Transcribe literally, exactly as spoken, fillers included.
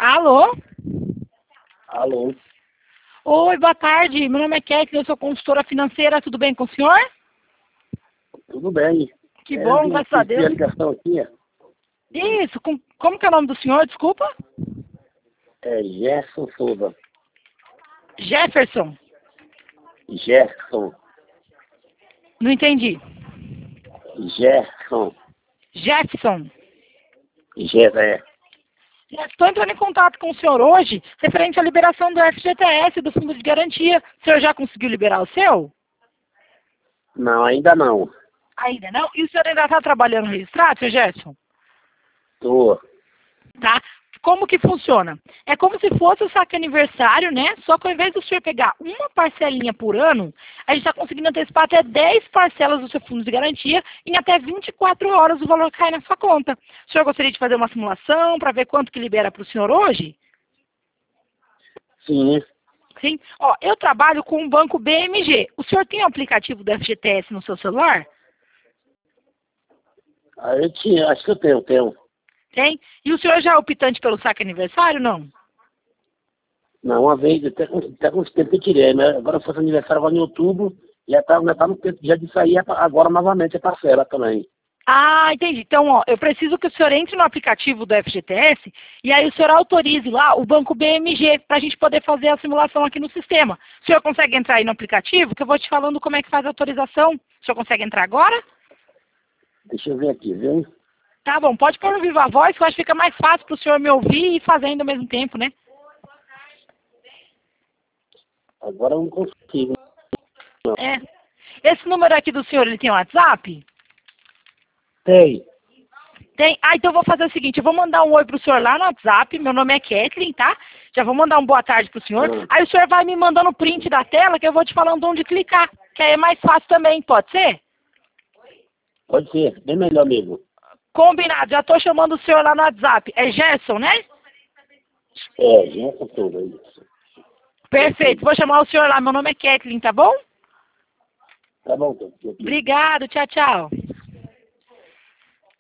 Alô? Alô? Oi, boa tarde. Meu nome é Kathleen, eu sou consultora financeira. Tudo bem com o senhor? Tudo bem. Que É, bom, eu graças a recebi a Deus. ligação aqui. Isso, com- como que é o nome do senhor? Desculpa? É Gerson Souza. Jefferson. Gerson. Não entendi. Gerson. Jefferson. Geré. Estou entrando em contato com o senhor hoje, referente à liberação do F G T S, do Fundo de Garantia. O senhor já conseguiu liberar o seu? Não, ainda não. Ainda não? E o senhor ainda está trabalhando registrado, senhor Jefferson? Tô. Tá? Como que funciona? É como se fosse o saque aniversário, né? Só que ao invés do senhor pegar uma parcelinha por ano, a gente está conseguindo antecipar até dez parcelas do seu fundo de garantia em até vinte e quatro horas o valor cai na sua conta. O senhor gostaria de fazer uma simulação para ver quanto que libera para o senhor hoje? Sim. Sim? Ó, eu trabalho com o banco B M G. O senhor tem o aplicativo do F G T S no seu celular? Ah, eu tinha, acho que eu tenho, tenho. Tem? E o senhor já é optante pelo saque aniversário, não? Não, uma vez, até com, até com esse tempo que eu tirei, né? Agora fosse aniversário agora em outubro, já tá, já tá no tempo já de sair agora novamente a parcela também. Ah, entendi. Então, ó, eu preciso que o senhor entre no aplicativo do F G T S e aí o senhor autorize lá o banco B M G para a gente poder fazer a simulação aqui no sistema. O senhor consegue entrar aí no aplicativo, que eu vou te falando como é que faz a autorização. O senhor consegue entrar agora? Deixa eu ver aqui, viu? Tá bom, pode pôr no viva voz, que eu acho que fica mais fácil para o senhor me ouvir e ir fazendo ao mesmo tempo, né? Agora eu não consigo. É. Esse número aqui do senhor, ele tem WhatsApp? Tem. Tem? Ah, então eu vou fazer o seguinte, eu vou mandar um oi pro senhor lá no WhatsApp, meu nome é Kathleen, tá? Já vou mandar um boa tarde pro senhor. Hum. Aí o senhor vai me mandando o print da tela, que eu vou te falando onde clicar, que aí é mais fácil também, pode ser? Pode ser, bem melhor mesmo. Combinado, já tô chamando o senhor lá no WhatsApp. É Gerson, né? É, Gerson Souza, isso. Perfeito, vou chamar o senhor lá, meu nome é Kathleen, tá bom? Tá bom, então. Obrigado, tchau, tchau.